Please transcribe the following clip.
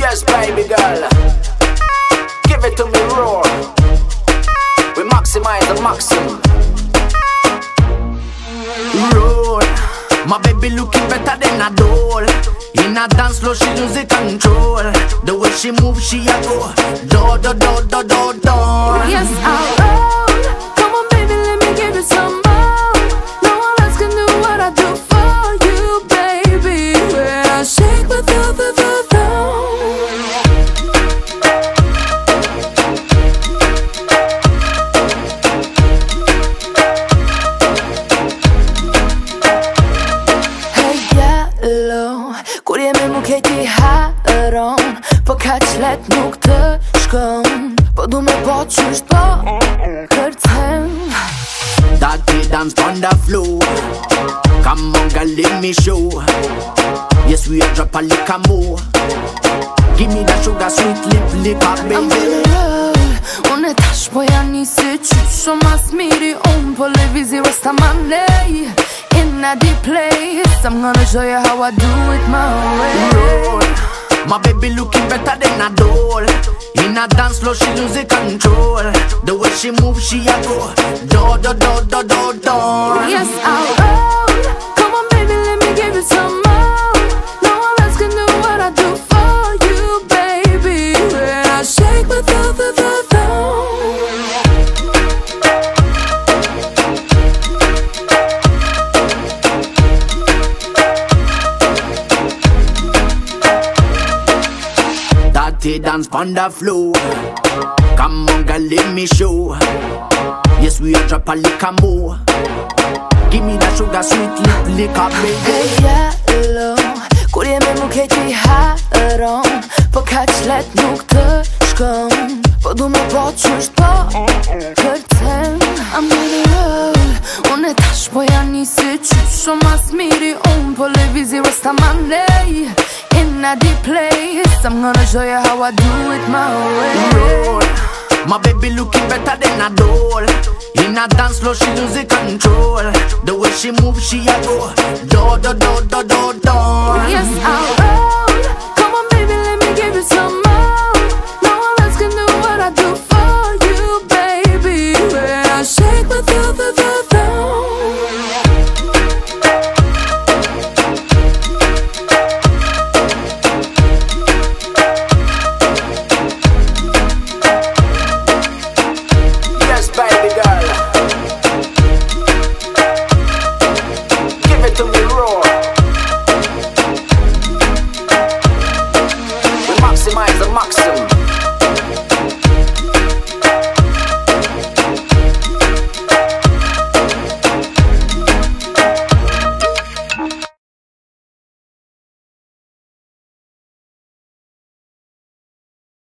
Yes, baby girl, give it to me raw. We maximize the maximum. Roll, my baby looking better than a doll. In a dance floor, she losing control. The way she moves, she a go do do do do do do. Yes, I'll roll. Come on, baby, let me give you some more. No one else can do what I do for you, baby. When I shake with the Kur jemi mu kejti haron Po ka qlet nuk të shkon Po du me po qysht po kërcen Dirty dance on the floor. Come on girl, let me show. Yes, we are drop a lick more. Give me that sugar sweet liquor, baby. I'm on the road. Unë tash po janë një si qysho mas miri unë po levizi resta ma nej In a deep place, I'm gonna show you how I do it my way. Roll. My baby looking better than a doll. In a dance floor, she losing control. The way she moves, she a go do do do do do do. Yes, I'll roll. Come on, baby, let me give you some more. No one else can do what I do for you, baby. When I shake with the Dirty dance on the floor. Come on girl, let me show. Yes, we are drop a liquor more. Give me that sugar sweet liquor, baby. Hey, yellow. Kur jemi mu kejti haron Po ka qlet nuk të shkon Po du me po qysht po kërcen I'm on the road. Unë tash po janë një si qysho mas miri unë po levizi resta ma nej In a deep place, I'm gonna show you how I do it my way. Roll. My baby looking better than a doll. In a dance floor, she losing control. The way she moves, she a go do